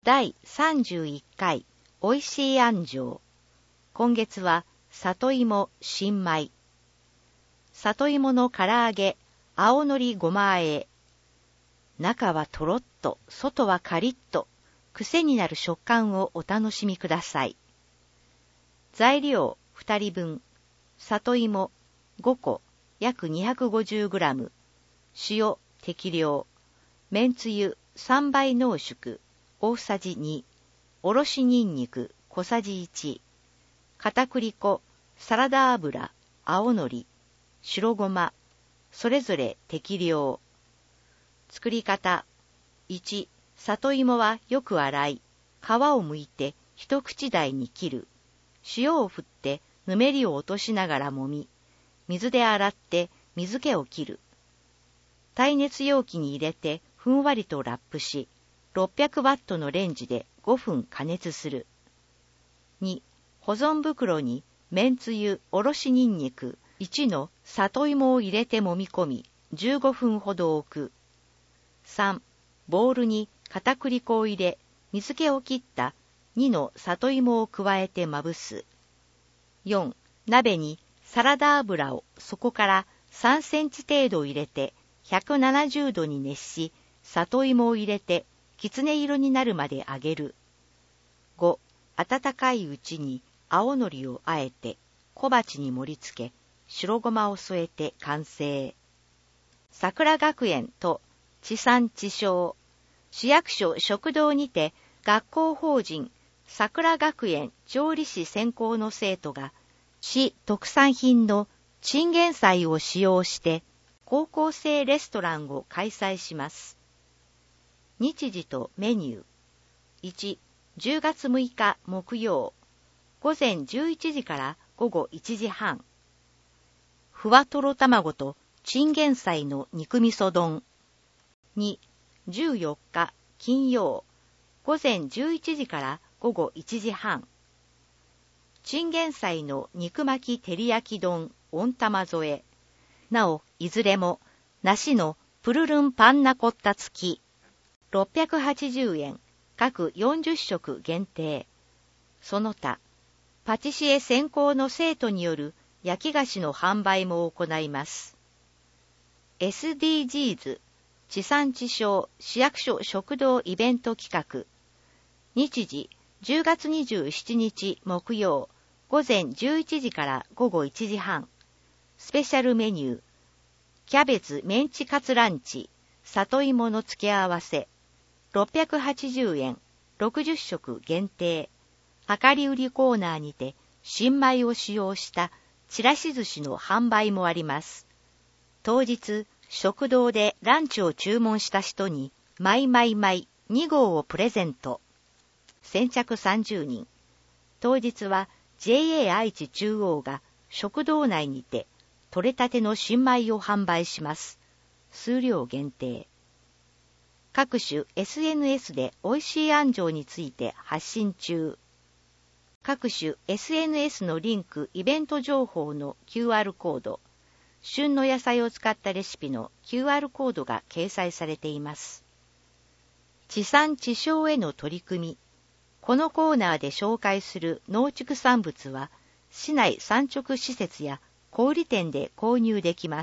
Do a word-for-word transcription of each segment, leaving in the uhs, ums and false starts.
だいさんじゅういっかいおいしい安城。今月は里芋新米。里芋の唐揚げ、青のりごま和え。中はとろっと、外はカリッと、癖になる食感をお楽しみください。材料ふたりぶん。里芋ごこ、約 にひゃくごじゅうグラム。塩適量。めんつゆさんばい濃縮、大さじに。おろしにんにく小さじいち。片栗粉、サラダ油、青のり、白ごま、それぞれ適量。作り方。いち、里芋はよく洗い、皮を剥いて一口大に切る。塩を振ってぬめりを落としながら揉み、水で洗って水気を切る。耐熱容器に入れてふんわりとラップし、ろっぴゃくワットのレンジでごふん加熱する。に、保存袋にめんつゆ、おろしにんにく、いちの里芋を入れて揉み込み、じゅうごふんほど置く。さん、ボウルに片栗粉を入れ、水気を切ったにの里芋を加えてまぶす。よん、鍋にサラダ油を底からさんセンチ程度入れてひゃくななじゅうどに熱し、里芋を入れてきつね色になるまで揚げる。ご、温かいうちに青のりをあえて小鉢に盛り付け、白ごまを添えて完成。桜学園と地産地消。市役所食堂にて学校法人桜学園調理師専攻の生徒が市特産品のチンゲン菜を使用して高校生レストランを開催します。日時とメニュー。いち、じゅうがつむいか木曜、午前じゅういちじから午後いちじはん。ふわとろ卵とチンゲン菜の肉味噌丼。に、じゅうよっか金曜、午前じゅういちじから午後いちじはん。チンゲン菜の肉巻き照り焼き丼温玉添え。なお、いずれも梨のプルルンパンナコッタ付き。ろっぴゃくはちじゅうえん、各よんじゅっしょく限定。その他、パティシエ専攻の生徒による焼き菓子の販売も行います。エスディージーズ 地産地消市役所食堂イベント企画。日時じゅうがつにじゅうしちにち木曜、午前じゅういちじから午後いちじはん。スペシャルメニュー、キャベツメンチカツランチ、里芋の付け合わせ、ろっぴゃくはちじゅうえん、ろくじゅっしょく限定。量り売りコーナーにて新米を使用したちらし寿司の販売もあります。当日、食堂でランチを注文した人に、マイマイマイにごうをプレゼント。先着さんじゅうにん。当日は ジェイエー 愛知中央が食堂内にて、取れたての新米を販売します。数量限定。各種 エスエヌエス で美味しい安城について発信中。各種 エスエヌエス のリンク、イベント情報の キューアール コード、旬の野菜を使ったレシピの キューアール コードが掲載されています。地産地消への取り組み。このコーナーで紹介する農畜産物は、市内産直施設や小売店で購入できます。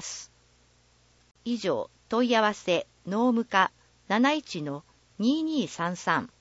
以上、問い合わせ、農務課なないちのにーにーさんさん。